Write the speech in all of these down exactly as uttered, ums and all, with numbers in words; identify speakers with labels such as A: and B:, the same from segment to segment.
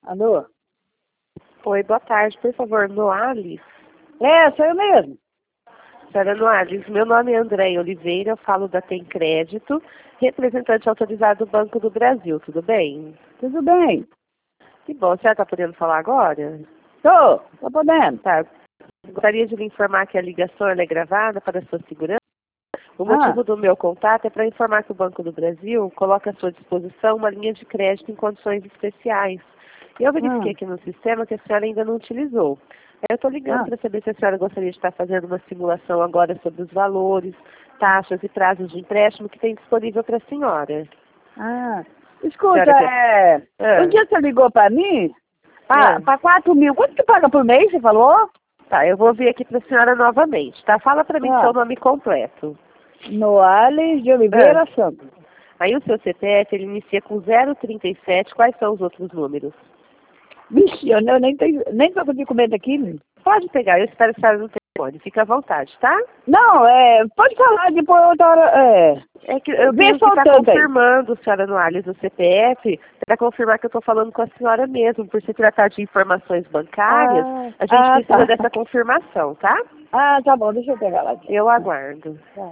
A: Alô?
B: Oi, boa tarde. Por favor, Noales.
A: É, sou eu mesmo.
B: Senhora Noales, meu nome é Andréia Oliveira, eu falo da Tem Crédito, representante autorizado do Banco do Brasil, tudo bem?
A: Tudo bem?
B: Que bom, a senhora está podendo falar agora?
A: Tô, tô podendo.
B: Tá. Gostaria de lhe informar que a ligação ela é gravada para a sua segurança. O
A: Ah,
B: motivo do meu contato é para informar que o Banco do Brasil coloca à sua disposição uma linha de crédito em condições especiais. E eu verifiquei
A: ah,
B: aqui no sistema que a senhora ainda não utilizou. Eu estou ligando
A: ah,
B: para saber se a senhora gostaria de estar fazendo uma simulação agora sobre os valores, taxas e prazos de empréstimo que tem disponível para a senhora.
A: ah. Escuta,
B: Senhora quer...
A: é...
B: Ah,
A: Um dia você ligou pra mim,
B: ah,
A: para quatro mil. Quanto que paga por mês, você falou?
B: tá, eu vou vir aqui para a senhora novamente, tá? Fala para mim seu
A: Ah,
B: nome completo.
A: Noales de
B: Ah,
A: Oliveira Santos.
B: aí o seu C P F, ele inicia com zero trinta e sete, quais são os outros números?
A: Vixe, eu não- nem tenho, nem tô com documento aqui.
B: Pode pegar, eu espero que a senhora no telefone, fica à vontade, tá?
A: Não, é... Pode falar depois outra hora, é...
B: É que eu
A: Vê
B: tenho que estar
A: soltando aí.
B: confirmando, senhora Noales, o C P F, para confirmar que eu estou falando com a senhora mesmo. Por se tratar de informações bancárias,
A: Ah,
B: a gente
A: ah,
B: precisa
A: tá.
B: dessa confirmação, tá?
A: Ah, tá bom, deixa eu pegar lá.
B: Eu aguardo.
A: Tá.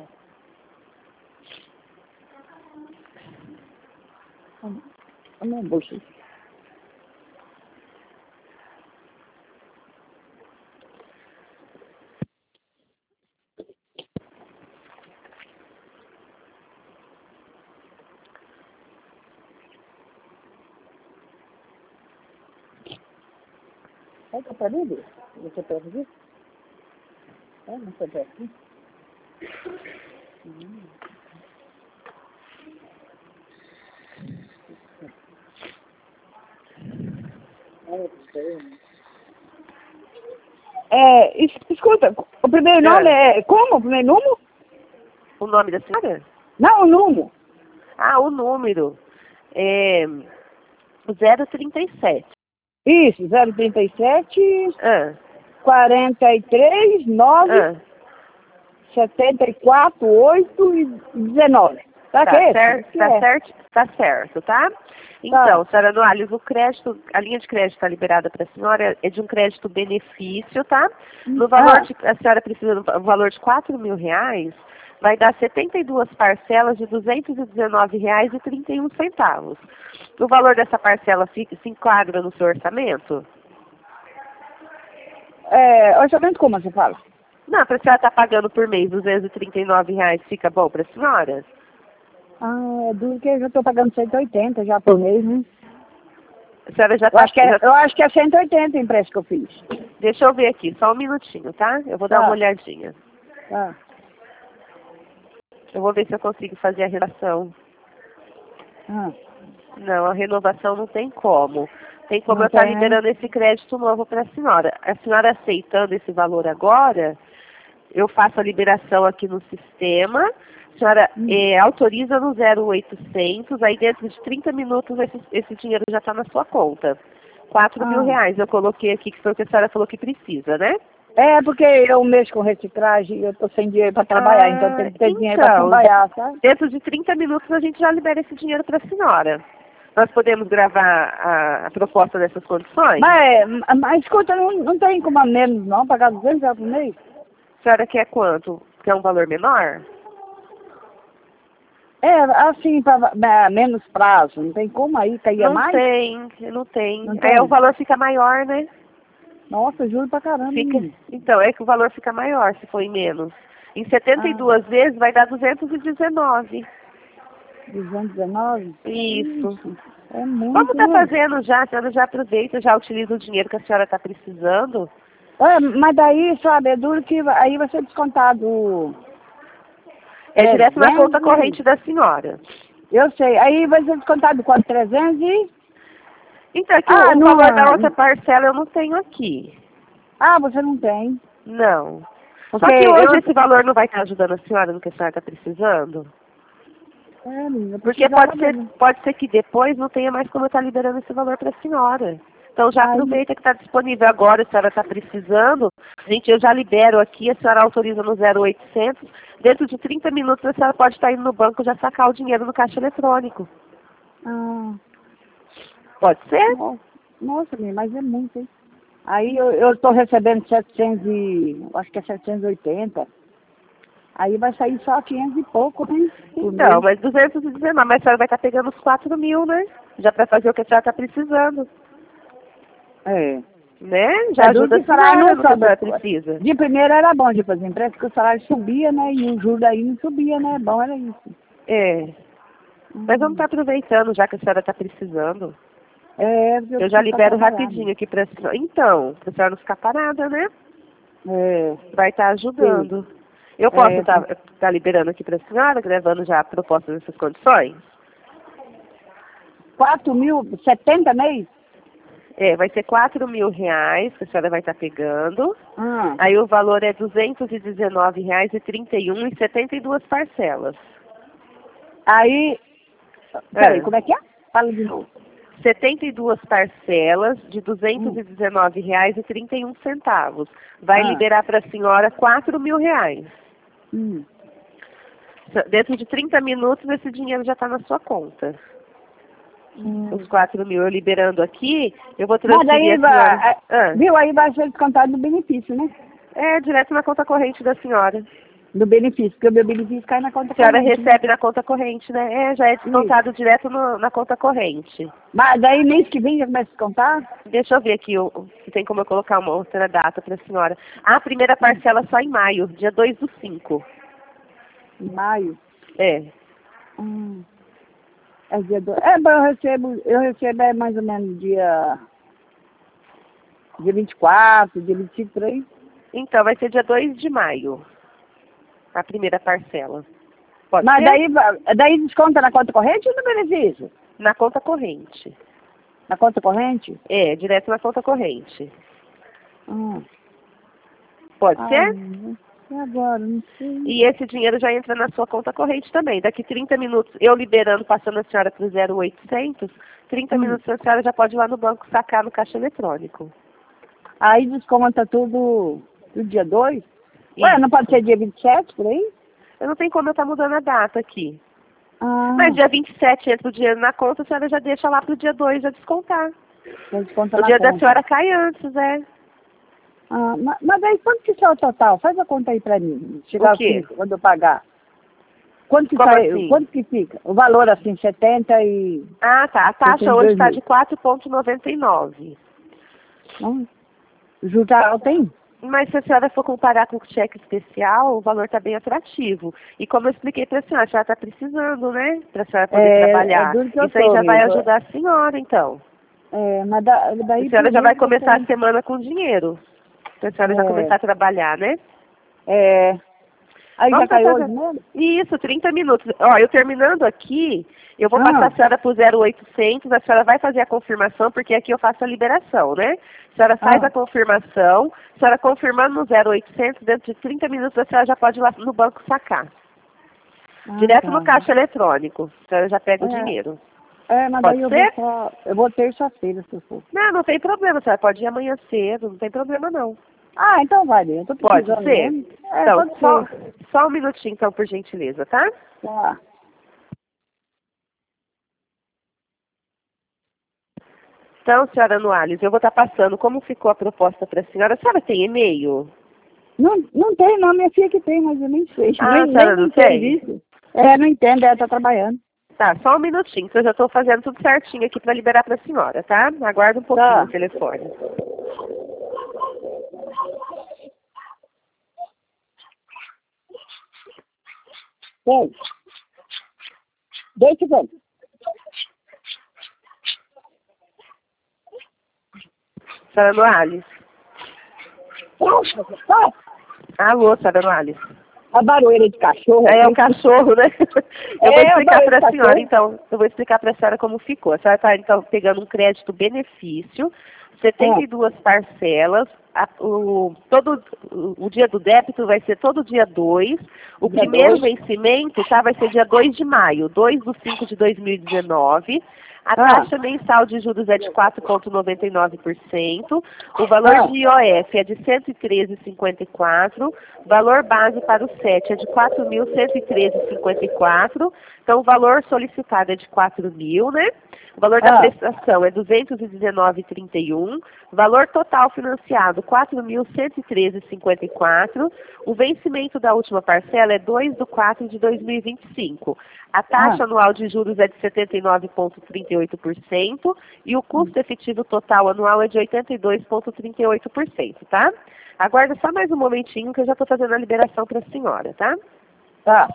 A: A minha bolsa. Vai que pra mim, você pode ver? É, não sei aqui. É, es- escuta, o primeiro nome
B: É.
A: é como? O primeiro número?
B: O nome da senhora?
A: Não, o número.
B: Ah, o número. É zero trinta e sete.
A: Isso, zero trinta e sete,
B: Ah,
A: quarenta e três, nove,
B: ah.
A: setenta e quatro, oito e dezenove. Tá que
B: Tá
A: é esse?
B: certo,
A: Que
B: tá
A: é?
B: certo, tá certo, tá?
A: Tá.
B: Então, senhora Noales, o crédito, a linha de crédito está liberada para a senhora, é de um crédito benefício, tá? No valor
A: Ah,
B: de, a senhora precisa do valor de quatro mil reais, vai dar setenta e duas parcelas de duzentos e dezenove reais e trinta e um centavos. O valor dessa parcela fica, se enquadra no seu orçamento?
A: é, orçamento como você fala?
B: Não, para a senhora estar pagando por mês duzentos e trinta e nove reais, fica bom para a senhora?
A: Ah, é duro que eu já tô pagando cento e oitenta já por mês, né?
B: A senhora já
A: Eu
B: está...
A: acho que é, eu acho que é cento e oitenta o empréstimo que eu fiz.
B: Deixa eu ver aqui, só um minutinho, tá? Eu vou dar uma
A: Tá,
B: olhadinha.
A: tá.
B: Eu vou ver se eu consigo fazer a renovação.
A: Ah,
B: Não, a renovação não tem como. Tem como eu
A: não
B: estar
A: tem, né?
B: liberando esse crédito novo para a senhora. A senhora aceitando esse valor agora, eu faço a liberação aqui no sistema. A senhora
A: Hum.
B: eh, autoriza no zero oitocentos, aí dentro de trinta minutos esse, esse dinheiro já está na sua conta. Quatro mil
A: Ah.
B: reais eu coloquei aqui, que foi o que a senhora falou que precisa, né?
A: É, porque eu mexo com reciclagem e eu tô sem dinheiro para trabalhar, então
B: Ah,
A: tem que ter dinheiro para
B: então,
A: trabalhar, sabe?
B: dentro de trinta minutos a gente já libera esse dinheiro para a senhora. Nós podemos gravar a, a proposta dessas condições?
A: Mas, mas escuta, não, não tem como a menos não, pagar duzentos reais por mês?
B: A senhora quer quanto? Quer um valor menor?
A: É, assim, para menos prazo, não tem como aí, cair
B: Não
A: mais?
B: tem, não tem.
A: Não
B: Aí o
A: tem?
B: valor fica maior, né?
A: Nossa, juro pra caramba,
B: Fica,
A: menino.
B: então, é que o valor fica maior se for em menos. Em setenta e
A: Ah,
B: duas vezes vai dar duzentos e dezenove.
A: duzentos e dezenove?
B: Isso.
A: Ixi, é
B: Como
A: muito,
B: está
A: né?
B: fazendo já? A senhora já aproveita, já utiliza o dinheiro que a senhora está precisando?
A: É, mas daí, sabe, é duro que aí vai ser descontado
B: É direto na conta
A: trezentos
B: corrente
A: e...
B: da senhora.
A: Eu sei, aí vai ser descontado quanto? trezentos e...
B: Então, é que
A: Ah,
B: o, o
A: não
B: valor da
A: é...
B: outra parcela eu não tenho aqui.
A: Ah, você não tem.
B: Não.
A: Porque
B: Só que hoje
A: eu...
B: esse valor não vai estar ajudando a senhora no que a senhora está precisando?
A: É, menina, eu
B: Porque
A: precisava
B: pode ser,
A: mesmo.
B: pode ser que depois não tenha mais como eu estar liberando esse valor para a senhora. Então já
A: Aí,
B: aproveita que está disponível agora, a senhora está precisando. Gente, eu já libero aqui, a senhora autoriza no zero oitocentos. Dentro de trinta minutos a senhora pode estar indo no banco já sacar o dinheiro no caixa eletrônico.
A: ah,
B: Pode ser?
A: não, Nossa, menina, mas é muito, hein? Aí eu, eu tô recebendo setecentos e... acho que é setecentos e oitenta. Aí vai sair só quinhentos e pouco, né? Por
B: Então,
A: mês.
B: mas duzentos e dezenove, mas a senhora vai estar pegando os quatro mil, né? Já para fazer o que a senhora está precisando,
A: É.
B: né? Já
A: É duro
B: ajuda
A: que
B: a
A: o salário
B: senhora
A: não
B: no que a
A: sobe.
B: senhora precisa.
A: De primeiro era bom de fazer empréstimo, porque o salário subia, né? E o juro daí não subia, né? Bom era isso.
B: É, mas vamos
A: Hum.
B: estar aproveitando já que a senhora está precisando.
A: É, porque eu
B: Eu já
A: preciso pra
B: libero
A: trabalhar,
B: rapidinho
A: né?
B: aqui para a senhora. Então, para a senhora não ficar parada, né?
A: É,
B: Vai estar
A: sim.
B: ajudando. Eu posso
A: É,
B: estar
A: tem
B: tá liberando aqui para a senhora, gravando já a proposta nessas condições?
A: quatro mil, setenta mês?
B: É, vai ser quatro mil reais que a senhora vai estar pegando.
A: Ah,
B: Aí o valor é duzentos e dezenove reais e trinta e um e setenta e duas parcelas.
A: aí, peraí,
B: Ah,
A: como é que é? Fala de novo.
B: setenta e duas parcelas de duzentos
A: Hum.
B: e dezenove reais e trinta e um centavos. Vai
A: Ah,
B: liberar para a senhora quatro mil reais.
A: hum.
B: Dentro de trinta minutos esse dinheiro já está na sua conta.
A: Hum.
B: Os quatro mil eu liberando aqui, eu vou
A: Mas
B: transferir
A: aí
B: a senhora.
A: vai,
B: Ah,
A: viu, aí vai ser descontado do benefício, né?
B: é direto na conta corrente da senhora.
A: Do benefício, porque o meu benefício cai na conta
B: A senhora
A: corrente, né?
B: recebe na conta corrente, né? É, já é
A: Isso.
B: descontado direto no- na conta corrente.
A: Mas daí mês que vem já começa a descontar?
B: Deixa eu ver aqui o- o- se tem como eu colocar uma outra data para a senhora. A primeira parcela só em maio, dia dois do cinco.
A: Em maio.
B: É.
A: Hum. É dia do... É, bom, eu recebo, eu recebo é mais ou menos dia, dia vinte e quatro, dia vinte e cinco, por aí.
B: Então, vai ser dia dois de maio, a primeira parcela. Pode
A: Mas
B: ser?
A: daí, va- daí desconta na conta corrente ou no benefício?
B: Na conta corrente.
A: Na conta corrente?
B: É, direto na conta corrente.
A: Hum.
B: Pode
A: Ah,
B: ser?
A: e agora? Não sei.
B: E esse dinheiro já entra na sua conta corrente também. Daqui trinta minutos, eu liberando, passando a senhora para o zero oitocentos, trinta
A: Hum.
B: minutos a senhora já pode ir lá no banco sacar no caixa eletrônico.
A: Aí desconta tudo do dia dois? Ué, não pode
B: Isso.
A: ser dia vinte e sete, por aí?
B: Eu não tenho como eu estar mudando a data aqui.
A: Ah,
B: Mas dia vinte e sete entra o dinheiro na conta, a senhora já deixa lá para o dia dois já descontar.
A: tem desconto
B: O
A: na
B: dia da
A: conta.
B: senhora cai antes, é.
A: Ah, ma- mas daí quanto que sai o total? Faz a conta aí pra mim. Chegar
B: O quê?
A: assim, quando eu pagar. Quanto que
B: Como
A: sai,
B: assim?
A: quanto que fica? O valor assim, setenta e...
B: Ah, tá. A taxa
A: setenta e
B: hoje
A: dois
B: está
A: mil.
B: de quatro vírgula noventa e nove.
A: Não? O juro tá alto, hein?
B: Mas se a senhora for comparar com o cheque especial, o valor está bem atrativo. E como eu expliquei para a senhora, a senhora está precisando, né? Para a senhora poder
A: É, é
B: trabalhar.
A: duro que eu
B: Isso aí
A: tô
B: já vai
A: mesmo.
B: ajudar a senhora, então.
A: É, mas da,
B: A
A: daí
B: senhora
A: por
B: já vai
A: mês eu
B: começar a
A: tenho...
B: semana com dinheiro. Para a senhora já começar a trabalhar, né?
A: É, é... Aí já
B: Vamos
A: caiu
B: passar.
A: hoje mesmo?
B: Isso, trinta minutos. Ó, eu terminando aqui, eu vou passar
A: Ah,
B: a senhora para o zero oitocentos, a senhora vai fazer a confirmação, porque aqui eu faço a liberação, né? A senhora faz
A: ah.
B: a confirmação, a senhora confirmando no zero oitocentos, dentro de trinta minutos a senhora já pode ir lá no banco sacar.
A: Ah,
B: Direto no
A: tá.
B: caixa eletrônico, a senhora já pega o
A: É,
B: dinheiro.
A: é, mas daí
B: Pode
A: eu vou
B: ser?
A: só... Eu vou terça-feira, se eu for.
B: Não, não tem problema, a senhora pode ir amanhã cedo, não tem problema não.
A: Ah, então vai, eu tô
B: Pode
A: precisando
B: ser?
A: mesmo. É,
B: Então,
A: pode
B: só,
A: ser.
B: só um minutinho então, por gentileza, tá?
A: Tá.
B: Então, senhora Noales, eu vou estar passando como ficou a proposta para a senhora. A senhora tem e-mail?
A: Não, não tem, não, minha filha que tem, mas eu nem sei.
B: Ah, a
A: Nem,
B: senhora
A: nem
B: não
A: entendo
B: tem?
A: isso. É, não entendo, ela tá trabalhando.
B: Tá, só um minutinho, que eu já estou fazendo tudo certinho aqui para liberar para a senhora, tá? Aguarda um pouquinho
A: Tá.
B: o telefone.
A: Tem. Deixa eu ver.
B: Senhora Noales.
A: Ah,
B: Alô, senhora Noales.
A: a barulheira de cachorro.
B: É, é o cachorro, né? Eu vou
A: É, o
B: explicar
A: barulho
B: para
A: de
B: a senhora,
A: cachorro.
B: então. Eu vou explicar para a senhora como ficou. A senhora está, então, pegando um crédito benefício, setenta e duas parcelas. A, o, todo, o, o dia do débito vai ser todo dia dois. O
A: Dia
B: primeiro
A: dois.
B: vencimento tá, vai ser dia dois de maio, dois de cinco de dois mil e dezenove. A
A: Ah.
B: taxa mensal de juros é de quatro vírgula noventa e nove por cento, o valor
A: Ah.
B: de I O F é de cento e treze vírgula cinquenta e quatro, valor base para o S E T é de quatro mil cento e treze vírgula cinquenta e quatro, então o valor solicitado é de quatro mil, né? O valor da
A: Ah.
B: prestação é duzentos e dezenove vírgula trinta e um, valor total financiado quatro mil cento e treze vírgula cinquenta e quatro, o vencimento da última parcela é dois de quatro de dois mil e vinte e cinco. A taxa
A: Ah.
B: anual de juros é de setenta e nove vírgula trinta e oito por cento e o custo efetivo total anual é de oitenta e dois vírgula trinta e oito por cento, tá? Aguarda só mais um momentinho que eu já estou fazendo a liberação para a senhora, tá?
A: Tá.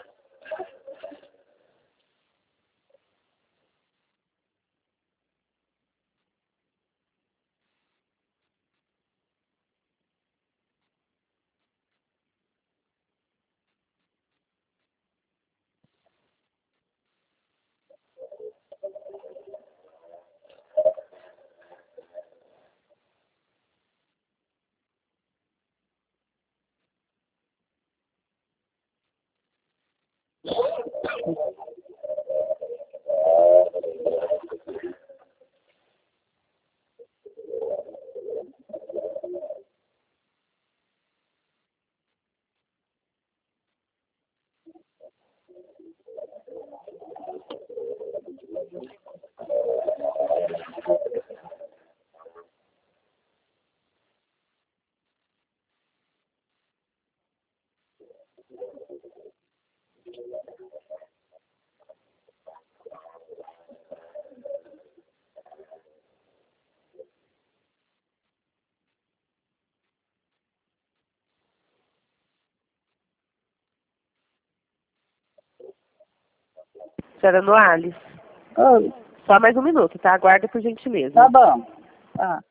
B: Senhora Noales,
A: Oi.
B: só mais um minuto, tá? Aguarda por gentileza.
A: Tá bom. Tá.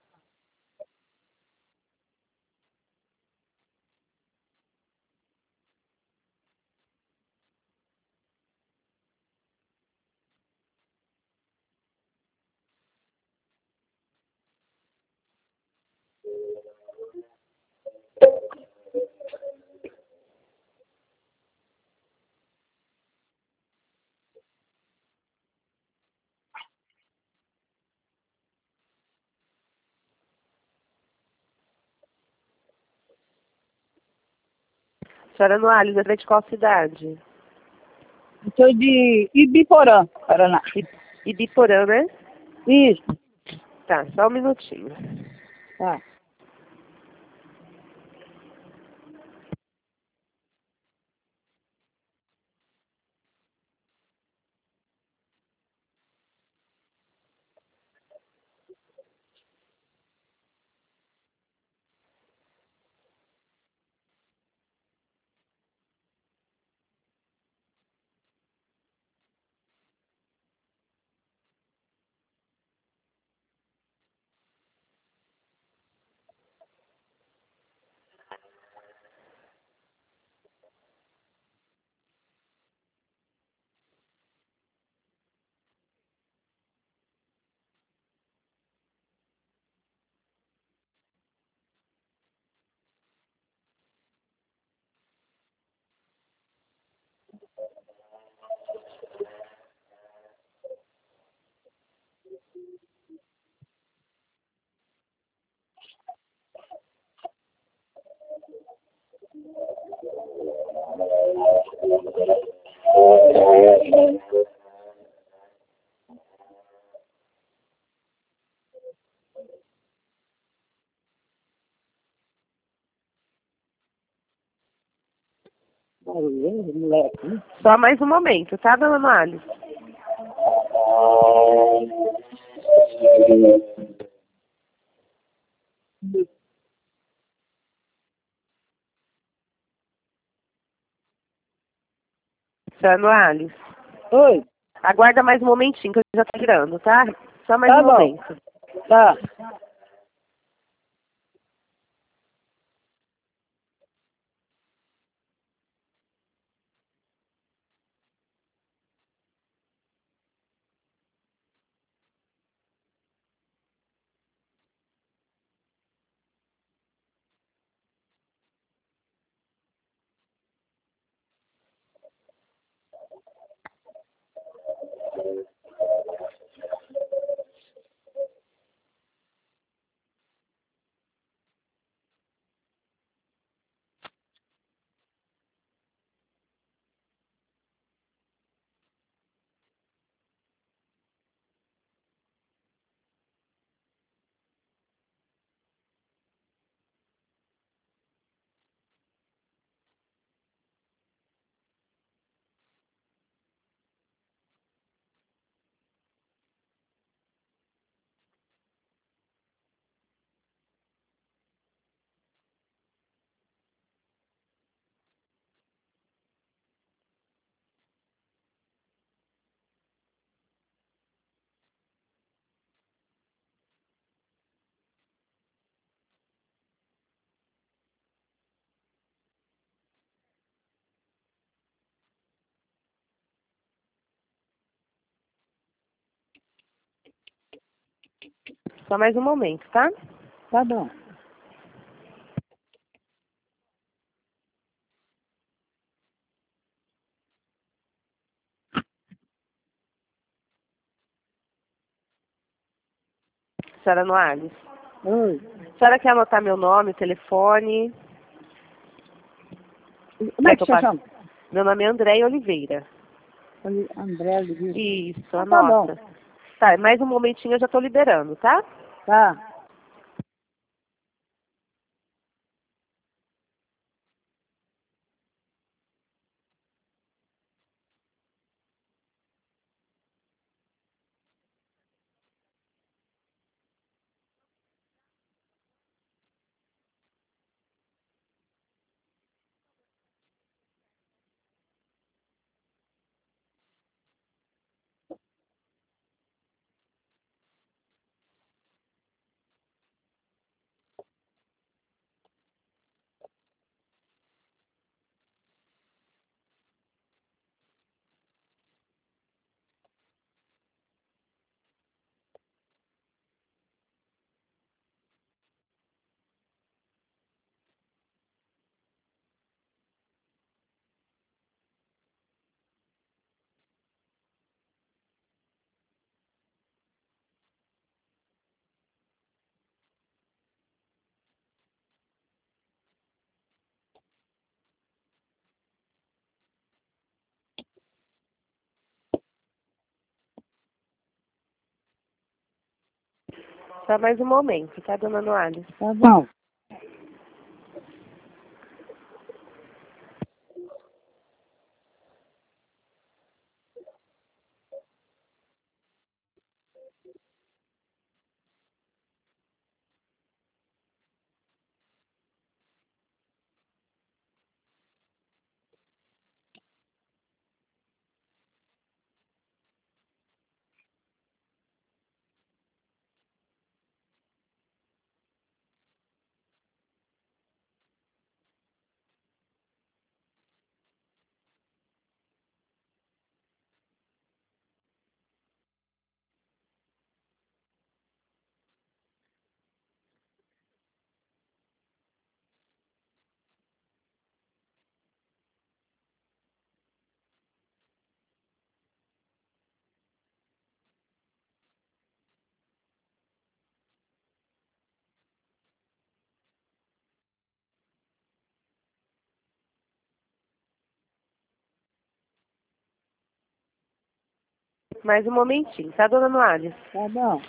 B: Senhora Noales, é de qual cidade?
A: Sou de Ibiporã, Paraná.
B: I- Ibiporã, né?
A: Isso.
B: Tá, só um minutinho.
A: Tá. Barulho, moleque.
B: Só mais um momento, tá, dona Noales? Senhora Noales,
A: Oi.
B: aguarda mais um momentinho que eu já tô girando, tá? Só mais
A: Tá
B: um
A: bom.
B: momento.
A: Tá.
B: Só mais um momento, tá?
A: Tá bom.
B: Senhora Noales.
A: Oi.
B: A senhora quer anotar meu nome, telefone?
A: Como é que
B: eu
A: você
B: passe?
A: chama?
B: Meu nome é Andréia Oliveira.
A: Oli- André Oliveira.
B: Isso,
A: Então tá bom.
B: anota. Tá, mais um momentinho eu já tô liberando, tá?
A: Tá.
B: Só mais um momento, tá, dona Noales?
A: Tá bom.
B: Mais um momentinho, tá, dona Noales?
A: Tá bom.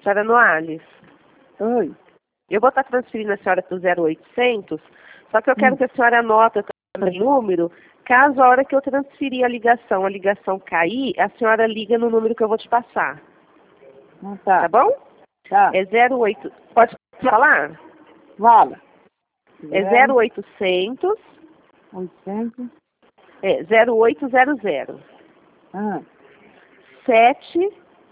B: Senhora Noales,
A: Oi.
B: eu vou estar transferindo a senhora para o zero oitocentos, só que eu quero
A: Hum.
B: que a senhora anote o número, caso a hora que eu transferir a ligação, a ligação cair, a senhora liga no número que eu vou te passar.
A: Ah, tá.
B: Tá bom?
A: Tá.
B: É zero oito... Pode falar?
A: Fala.
B: É zero oitocentos,
A: oitocentos.
B: é zero oito zero zero,
A: Ah,
B: sete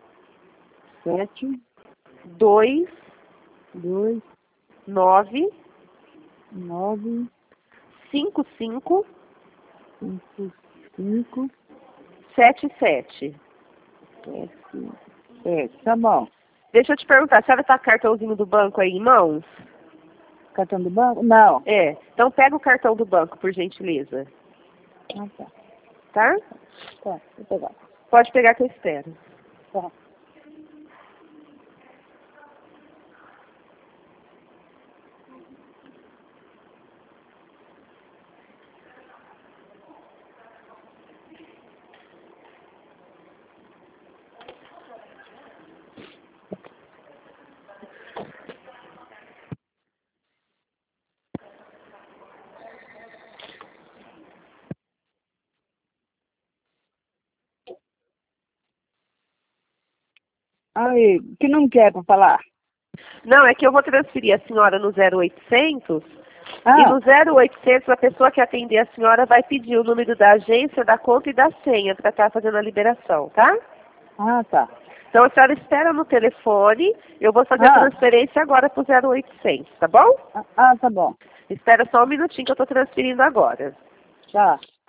A: sete,
B: dois
A: dois,
B: nove
A: nove,
B: cinco cinco
A: cinco, cinco,
B: sete sete.
A: sete, sete. Tá bom.
B: Deixa eu te perguntar, a senhora está com o cartãozinho do banco aí em mãos?
A: Cartão do banco? Não.
B: É. Então pega o cartão do banco, por gentileza.
A: Ah, tá.
B: Tá?
A: Tá, vou pegar.
B: Pode pegar que eu espero.
A: Tá. Aí, que não quer para falar?
B: Não, é que eu vou transferir a senhora no zero oitocentos.
A: Ah,
B: E no zero oitocentos, a pessoa que atender a senhora vai pedir o número da agência, da conta e da senha para estar fazendo a liberação, tá?
A: ah, tá.
B: Então a senhora espera no telefone, eu vou fazer a
A: Ah.
B: transferência agora para o zero oitocentos, tá bom?
A: Ah, ah, tá bom.
B: Espera só um minutinho que eu estou transferindo agora.
A: Tá.